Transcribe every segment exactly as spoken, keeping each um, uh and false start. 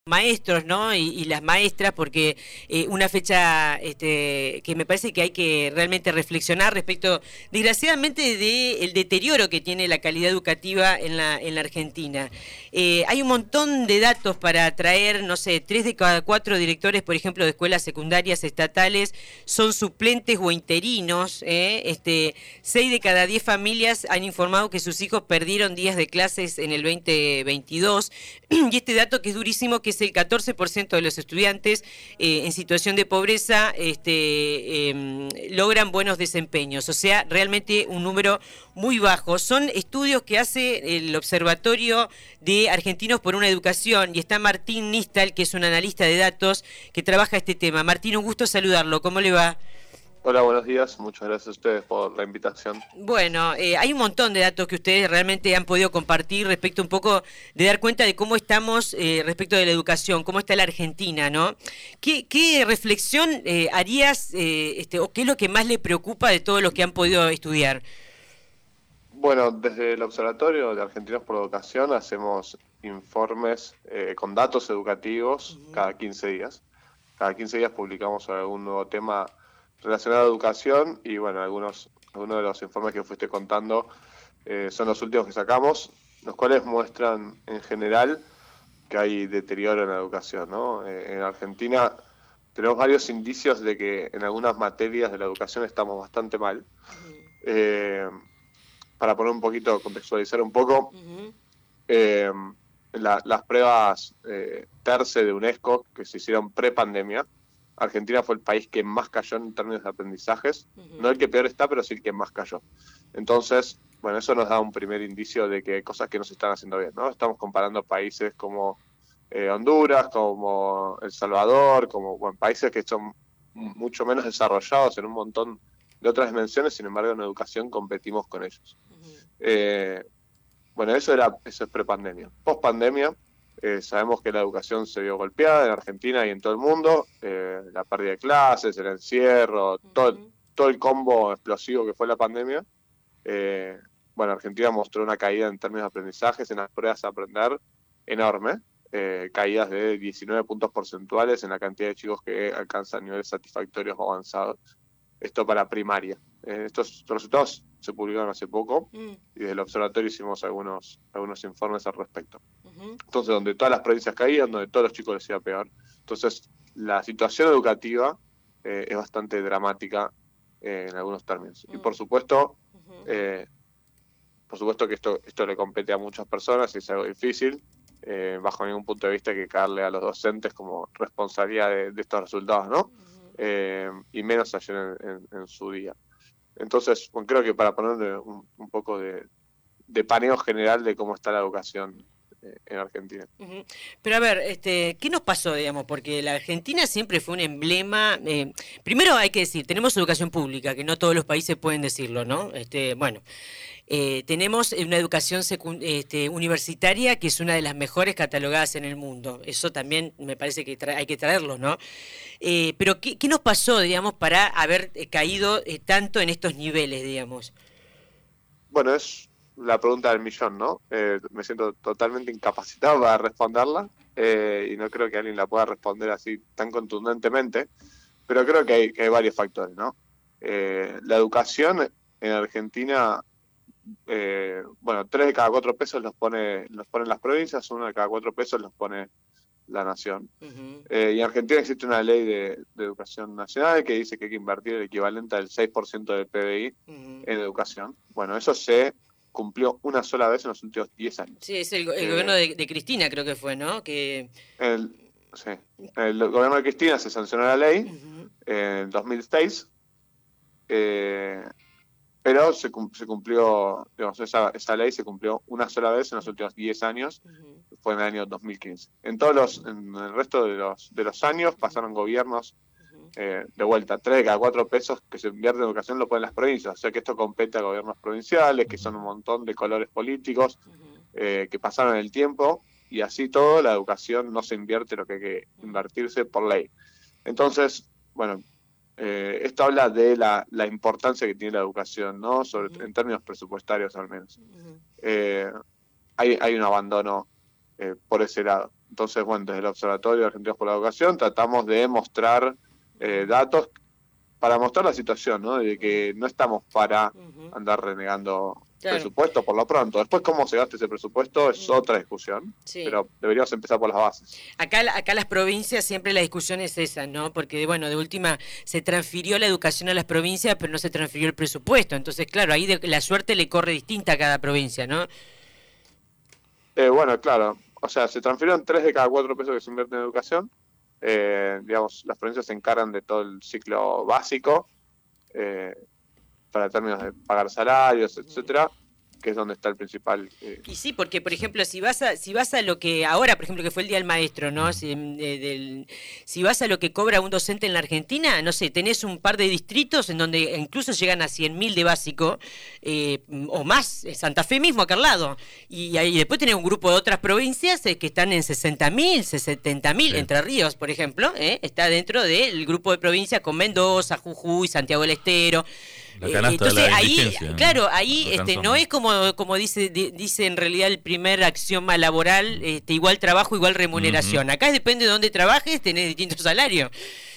maestros, ¿no? Y, y las maestras, porque eh, una fecha este, que me parece que hay que realmente reflexionar respecto, desgraciadamente, del deterioro que tiene la calidad educativa en la, en la Argentina. Eh, hay un montón de datos para traer, no sé, tres de cada cuatro directores, por ejemplo, de escuelas secundarias estatales son suplentes o interinos, ¿eh? Este, seis de cada diez familias han informado que sus hijos perdieron días de clases en el veinte veintidós, y este dato que es durísimo, que es el catorce por ciento de los estudiantes eh, en situación de pobreza este, eh, logran buenos desempeños, o sea, realmente un número muy bajo. Son estudios que hace el Observatorio de Argentinos por una Educación, y está Martín Nistal, que es un analista de datos que trabaja este tema. Martín, un gusto saludarlo, ¿cómo le va? Hola, buenos días. Muchas gracias a ustedes por la invitación. Bueno, eh, hay un montón de datos que ustedes realmente han podido compartir respecto un poco de dar cuenta de cómo estamos eh, respecto de la educación, cómo está la Argentina, ¿no? ¿Qué, qué reflexión eh, harías eh, este, o qué es lo que más le preocupa de todos los que han podido estudiar? Bueno, desde el Observatorio de Argentinos por Educación hacemos informes eh, con datos educativos uh-huh. cada quince días. Cada quince días publicamos algún nuevo tema relacionado a educación y bueno, algunos, algunos de los informes que fuiste contando eh, son los últimos que sacamos, los cuales muestran en general que hay deterioro en la educación, ¿no? Eh, en Argentina tenemos varios indicios de que en algunas materias de la educación estamos bastante mal. Uh-huh. Eh, para poner un poquito, contextualizar un poco, uh-huh. eh, la, las pruebas eh, TERCE de UNESCO que se hicieron pre-pandemia, Argentina fue el país que más cayó en términos de aprendizajes, uh-huh. no el que peor está, pero sí el que más cayó. Entonces, bueno, eso nos da un primer indicio de que hay cosas que no se están haciendo bien, ¿no? Estamos comparando países como eh, Honduras, como El Salvador, como bueno, países que son mucho menos desarrollados en un montón de otras dimensiones, sin embargo en educación competimos con ellos. Uh-huh. Eh, bueno, eso era eso es prepandemia. Post-pandemia, Eh, sabemos que la educación se vio golpeada en Argentina y en todo el mundo, eh, la pérdida de clases, el encierro, uh-huh. todo, todo el combo explosivo que fue la pandemia. Eh, bueno, Argentina mostró una caída en términos de aprendizajes, en las pruebas a aprender, enorme, eh, caídas de diecinueve puntos porcentuales en la cantidad de chicos que alcanzan niveles satisfactorios o avanzados. Esto para primaria. Eh, estos resultados se publicaron hace poco mm. y desde el observatorio hicimos algunos, algunos informes al respecto. Uh-huh. Entonces, donde todas las provincias caían, donde todos los chicos les iba peor. Entonces, la situación educativa eh, es bastante dramática eh, en algunos términos. Mm. Y por supuesto, uh-huh. eh, por supuesto que esto, esto le compete a muchas personas y es algo difícil. Eh, bajo ningún punto de vista hay que caerle a los docentes como responsabilidad de, de estos resultados, ¿no? Uh-huh. Eh, y menos ayer en, en, en su día. Entonces, bueno, creo que para ponerle un, un poco de, de paneo general de cómo está la educación eh, en Argentina. Uh-huh. Pero a ver, este, ¿qué nos pasó, digamos? Porque la Argentina siempre fue un emblema. Eh, primero hay que decir, tenemos educación pública, que no todos los países pueden decirlo, ¿no? Este, bueno. Eh, tenemos una educación secu- este, universitaria que es una de las mejores catalogadas en el mundo. Eso también me parece que tra- hay que traerlo, ¿no? Eh, pero ¿qué, ¿qué nos pasó, digamos, para haber eh, caído eh, tanto en estos niveles, digamos? Bueno, es la pregunta del millón, ¿no? Eh, me siento totalmente incapacitado para responderla eh, y no creo que alguien la pueda responder así tan contundentemente, pero creo que hay, que hay varios factores, ¿no? Eh, la educación en Argentina... Eh, bueno, tres de cada cuatro pesos los pone los ponen las provincias, uno de cada cuatro pesos los pone la nación. Uh-huh. Eh, y en Argentina existe una ley de, de educación nacional que dice que hay que invertir el equivalente al seis por ciento del P B I uh-huh. en educación. Bueno, eso se cumplió una sola vez en los últimos diez años. Sí, es el, el eh, gobierno de, de Cristina, creo que fue, ¿no? Que... El, sí, el gobierno de Cristina se sancionó la ley uh-huh. en dos mil seis. Eh, Pero se, se cumplió, digamos, esa, esa ley se cumplió una sola vez en los últimos diez años, uh-huh. fue en el año dos mil quince. En todos los, en el resto de los, de los años pasaron gobiernos uh-huh. eh, de vuelta, tres de cada cuatro pesos que se invierte en educación lo ponen las provincias, o sea que esto compete a gobiernos provinciales, que son un montón de colores políticos, uh-huh. eh, que pasaron el tiempo, y así todo, la educación no se invierte lo que hay que invertirse por ley. Entonces, bueno... Eh, esto habla de la, la importancia que tiene la educación, ¿no? Sobre, uh-huh. en términos presupuestarios al menos. Uh-huh. Eh, hay, hay un abandono eh, por ese lado. Entonces, bueno, desde el Observatorio de Argentinos por la Educación tratamos de mostrar eh, datos para mostrar la situación, ¿no? De que no estamos para andar renegando claro. presupuesto por lo pronto. Después cómo se gasta ese presupuesto es otra discusión, sí. pero deberíamos empezar por las bases. Acá, acá las provincias siempre la discusión es esa, ¿no? Porque, bueno, de última se transfirió la educación a las provincias, pero no se transfirió el presupuesto. Entonces, claro, ahí de, la suerte le corre distinta a cada provincia, ¿no? Eh, bueno, claro. O sea, se transfirieron tres de cada cuatro pesos que se invierten en educación. Eh, digamos, las provincias se encargan de todo el ciclo básico, eh, para términos de pagar salarios, etcétera, que es donde está el principal. Eh. Y sí, porque por ejemplo, si vas a si vas a lo que ahora, por ejemplo, que fue el Día del Maestro, ¿no? Si, eh, del, si vas a lo que cobra un docente en la Argentina, no sé, tenés un par de distritos en donde incluso llegan a cien mil de básico, eh, o más, Santa Fe mismo, acá al lado. Y, y después tenés un grupo de otras provincias eh, que están en sesenta mil, setenta mil, sí. Entre Ríos, por ejemplo, eh, está dentro del grupo de provincias con Mendoza, Jujuy, Santiago del Estero. La canasta Entonces de la ahí, claro, ahí no, este, no es como como dice dice en realidad el primer axioma laboral, este, igual trabajo, igual remuneración. Uh-huh. Acá depende de dónde trabajes, tenés distintos salarios.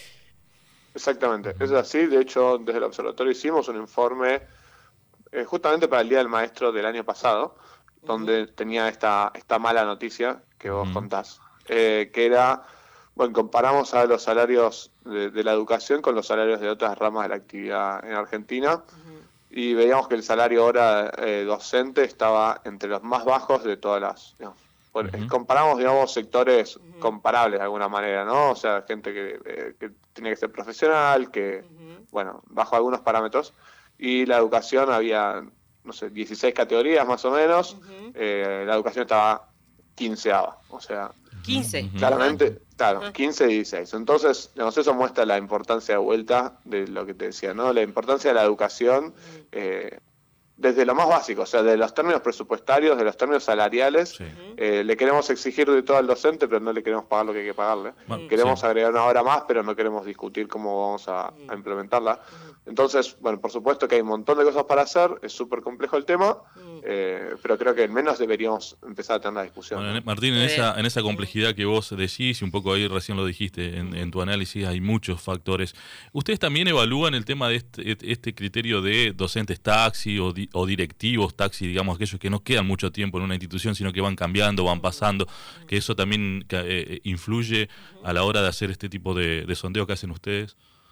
Exactamente, es así. De hecho, desde el observatorio hicimos un informe eh, justamente para el Día del Maestro del año pasado, uh-huh. donde tenía esta esta mala noticia que vos uh-huh. contás, eh, que era... Bueno, comparamos a los salarios de, de la educación con los salarios de otras ramas de la actividad en Argentina uh-huh. y veíamos que el salario hora eh, docente estaba entre los más bajos de todas las... Digamos, uh-huh. Comparamos, digamos, sectores uh-huh. comparables de alguna manera, ¿no? O sea, gente que, eh, que tiene que ser profesional, que, uh-huh. bueno, bajo algunos parámetros. Y la educación había, no sé, dieciséis categorías más o menos. Uh-huh. Eh, la educación estaba quinceava, o sea... quince. Claramente, claro, quince y dieciséis. Entonces, digamos, eso muestra la importancia de vuelta de lo que te decía, ¿no? La importancia de la educación eh, desde lo más básico, o sea, de los términos presupuestarios, de los términos salariales. Sí. Eh, le queremos exigir de todo al docente, pero no le queremos pagar lo que hay que pagarle. Bueno, queremos sí. agregar una hora más, pero no queremos discutir cómo vamos a, a implementarla. Entonces, bueno, por supuesto que hay un montón de cosas para hacer, es súper complejo el tema, eh, pero creo que al menos deberíamos empezar a tener la discusión. Bueno, Martín, en esa, en esa complejidad que vos decís, y un poco ahí recién lo dijiste, en, en tu análisis hay muchos factores. ¿Ustedes también evalúan el tema de este, este criterio de docentes taxi o, di, o directivos taxi, digamos, aquellos que no quedan mucho tiempo en una institución, sino que van cambiando, van pasando, que eso también eh, influye a la hora de hacer este tipo de, de sondeo que hacen ustedes?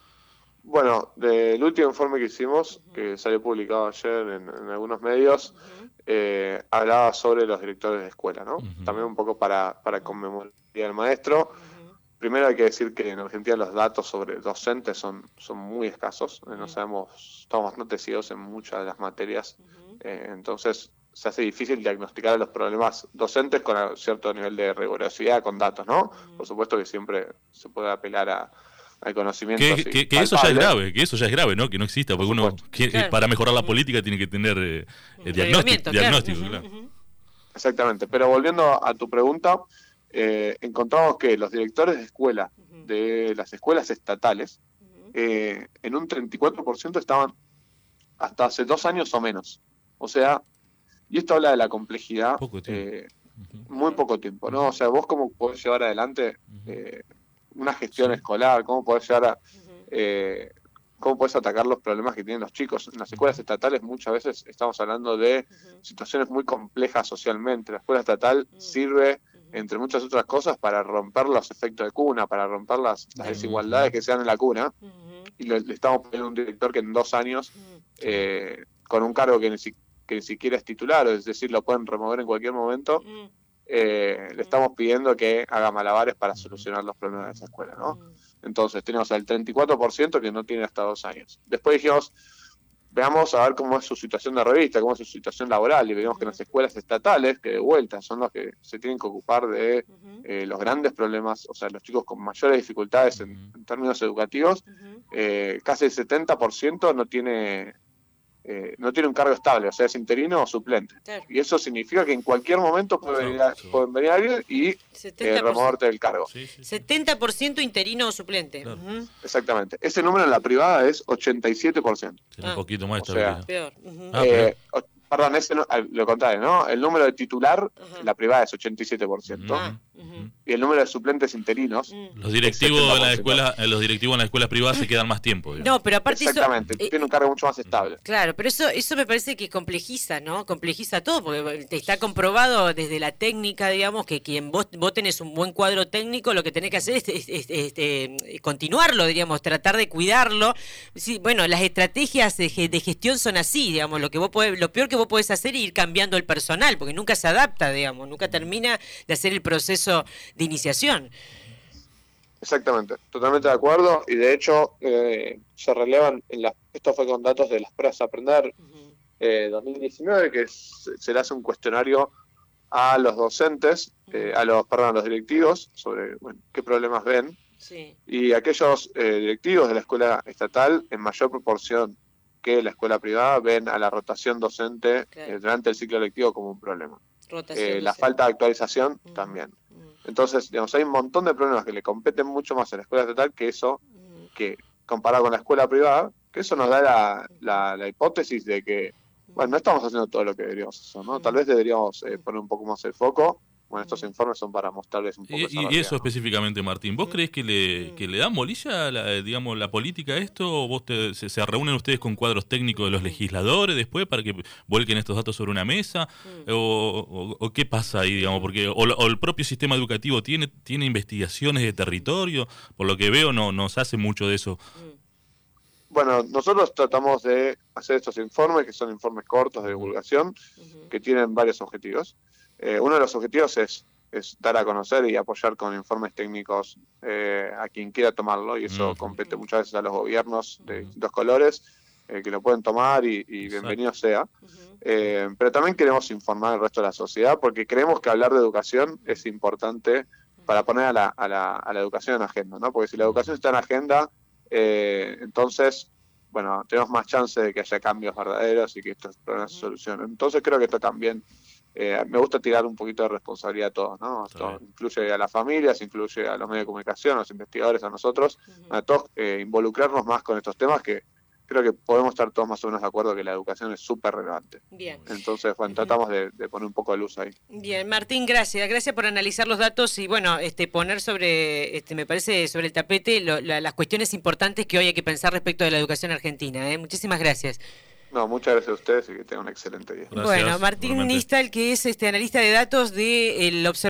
Bueno, del último informe que hicimos, uh-huh. que salió publicado ayer en, en algunos medios, uh-huh. eh, hablaba sobre los directores de escuela, ¿no? Uh-huh. También un poco para, para conmemorar el Día del Maestro. Uh-huh. Primero hay que decir que en Argentina los datos sobre docentes son, son muy escasos, uh-huh. no sabemos, estamos bastante ciegos en muchas de las materias, uh-huh. eh, entonces se hace difícil diagnosticar los problemas docentes con cierto nivel de rigurosidad con datos, ¿no? Uh-huh. Por supuesto que siempre se puede apelar a al conocimiento. Que, que, que eso ya es grave, que eso ya es grave, ¿no? Que no exista, porque uno quiere, claro. para mejorar la política tiene que tener eh, el diagnóstico. diagnóstico claro. Claro. Uh-huh. Exactamente, pero volviendo a tu pregunta, eh, encontramos que los directores de escuela, uh-huh. de las escuelas estatales, uh-huh. eh, en un treinta y cuatro por ciento estaban hasta hace dos años o menos. O sea, y esto habla de la complejidad, poco eh, uh-huh. muy poco tiempo, ¿no? O sea, vos cómo podés llevar adelante eh, una gestión sí. escolar, cómo podés llegar a, eh, cómo podés atacar los problemas que tienen los chicos. En las escuelas estatales muchas veces estamos hablando de uh-huh. situaciones muy complejas socialmente. La escuela estatal uh-huh. sirve, entre muchas otras cosas, para romper los efectos de cuna, para romper las, las desigualdades que se dan en la cuna, uh-huh. y le, le estamos pidiendo a un director que en dos años, uh-huh. eh, con un cargo que ni, si, que ni siquiera es titular, es decir, lo pueden remover en cualquier momento, uh-huh. Eh, le estamos pidiendo que haga malabares para solucionar los problemas de esa escuela, ¿no? Entonces tenemos al treinta y cuatro por ciento que no tiene hasta dos años. Después dijimos, veamos a ver cómo es su situación de revista, cómo es su situación laboral, y vemos que en las escuelas estatales, que de vuelta son los que se tienen que ocupar de eh, los grandes problemas, o sea, los chicos con mayores dificultades en, en términos educativos, eh, casi el setenta por ciento no tiene... Eh, no tiene un cargo estable, o sea, es interino o suplente. Claro. Y eso significa que en cualquier momento puede venir, a, pueden venir alguien y eh, removerte del cargo. Sí, sí, sí. setenta por ciento interino o suplente. Claro. Uh-huh. Exactamente. Ese número en la privada es ochenta y siete por ciento. Tiene ah. un poquito más o sea, peor. Uh-huh. ah, eh, perdón, ese no, lo contrario, ¿no? El número de titular uh-huh. en la privada es ochenta y siete por ciento. Uh-huh. Uh-huh. y el número de suplentes interinos. Uh-huh. Los directivos en la escuela, los directivos en las escuelas privadas se quedan más tiempo. Digamos. No, pero aparte Exactamente, eso, eh, tiene un cargo mucho más estable. Claro, pero eso eso me parece que complejiza, ¿no? Complejiza todo, porque está comprobado desde la técnica, digamos, que quien vos, vos tenés un buen cuadro técnico, lo que tenés que hacer es, es, es, es, es continuarlo, diríamos, tratar de cuidarlo. Sí, bueno, las estrategias de, de gestión son así, digamos, lo que vos podés, lo peor que vos podés hacer es ir cambiando el personal, porque nunca se adapta, digamos, nunca termina de hacer el proceso de iniciación. Exactamente, totalmente de acuerdo, y de hecho eh, se relevan, en la, esto fue con datos de las pruebas Aprender Uh-huh. eh, dos mil diecinueve, que se, se le hace un cuestionario a los docentes, eh, a los, perdón, a los directivos, sobre bueno, qué problemas ven, Sí. y aquellos eh, directivos de la escuela estatal, en mayor proporción que la escuela privada, ven a la rotación docente Claro. eh, durante el ciclo lectivo como un problema. Rotación Eh, la docente. falta de actualización Uh-huh. también. Uh-huh. Entonces, digamos, hay un montón de problemas que le competen mucho más a la escuela estatal que eso, Uh-huh. que comparado con la escuela privada, que eso nos da la, la, la hipótesis de que, bueno, no estamos haciendo todo lo que deberíamos hacer, ¿no? Tal vez deberíamos eh, poner un poco más el foco. Bueno, estos informes son para mostrarles un poco esa Y, y realidad, eso ¿no? específicamente, Martín, ¿vos crees que le, que le dan bolilla, la, digamos, la política a esto? ¿O vos te, se, se reúnen ustedes con cuadros técnicos de los legisladores después para que vuelquen estos datos sobre una mesa? ¿O, o, o qué pasa ahí, digamos? Porque o, o el propio sistema educativo tiene, tiene investigaciones de territorio, por lo que veo no, no se hace mucho de eso. Bueno, nosotros tratamos de hacer estos informes, que son informes cortos de divulgación, Uh-huh. que tienen varios objetivos. Eh, uno de los objetivos es, es dar a conocer y apoyar con informes técnicos eh, a quien quiera tomarlo, y eso Uh-huh. compete muchas veces a los gobiernos de distintos colores, eh, que lo pueden tomar y, y bienvenido sea. Uh-huh. Eh, pero también queremos informar al resto de la sociedad, porque creemos que hablar de educación es importante para poner a la, a la, a la educación en agenda, ¿no? Porque si la educación está en agenda, eh, entonces, bueno, tenemos más chance de que haya cambios verdaderos y que estos problemas se solucionen. Entonces creo que esto también, eh, me gusta tirar un poquito de responsabilidad a todos, ¿no? Esto incluye a las familias, incluye a los medios de comunicación, a los investigadores, a nosotros, Uh-huh. a todos eh, involucrarnos más con estos temas, que creo que podemos estar todos más o menos de acuerdo que la educación es súper relevante. Bien. Entonces, bueno, tratamos de, de poner un poco de luz ahí. Bien, Martín, gracias. Gracias por analizar los datos y, bueno, este poner sobre, este me parece, sobre el tapete lo, la, las cuestiones importantes que hoy hay que pensar respecto de la educación argentina. ¿eh? Muchísimas gracias. No, muchas gracias a ustedes y que tengan un excelente día. Gracias, Bueno, Martín igualmente. Nistal, que es este analista de datos del Observatorio